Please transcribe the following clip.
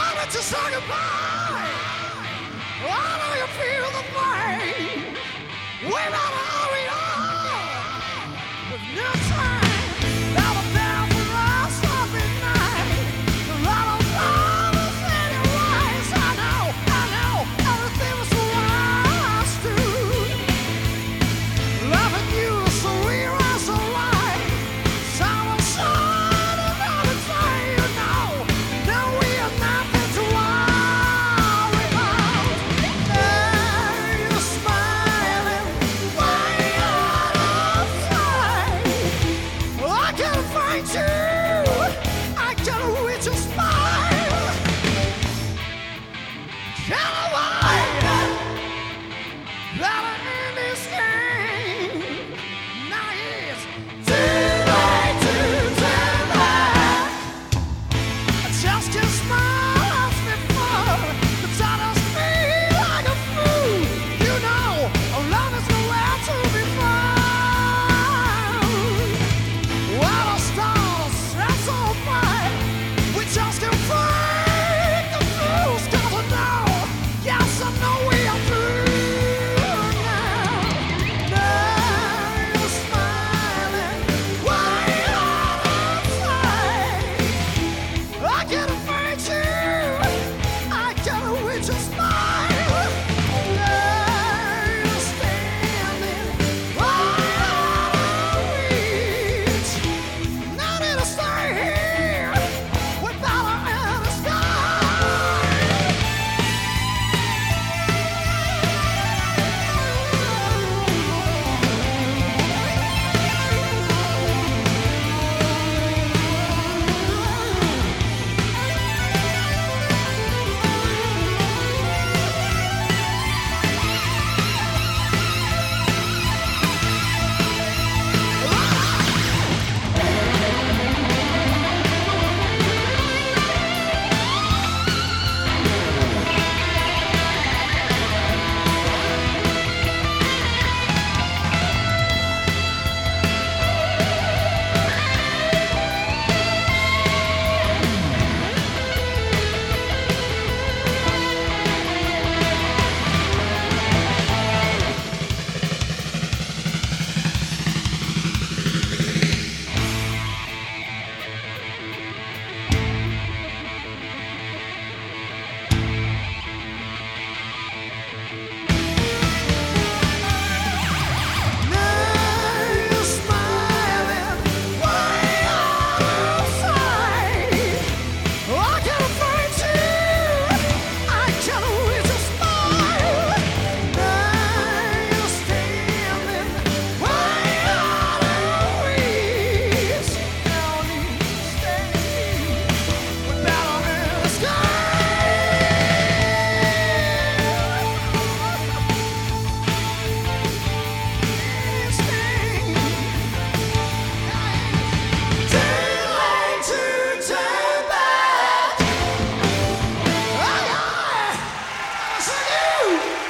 Why don't you say goodbye? Why do you feel the pain? We better hurry on with no time. Never down for us up at night. A lot of love is in your eyes. I know, everything was for us too. Loving you so real and so right. Summer sun, another day, you know. Now we have nothing to worry about. There you're smiling, way out of sight. I can't find you. I can't reach your smile. Can't avoid that in this game. Now it's too late to turn back. I just can't smile as before. The shadows feel like a fool. You know, our love is nowhere to be found. While the stars shine so bright, we just can't break the rules. 'Cause I know, yes, I know we are through now. Now you're smiling, way out of sight. I can't find you. I can't reach your smile. There you're standing, right out of reach. No need to stay here without a in the sky. Thank you.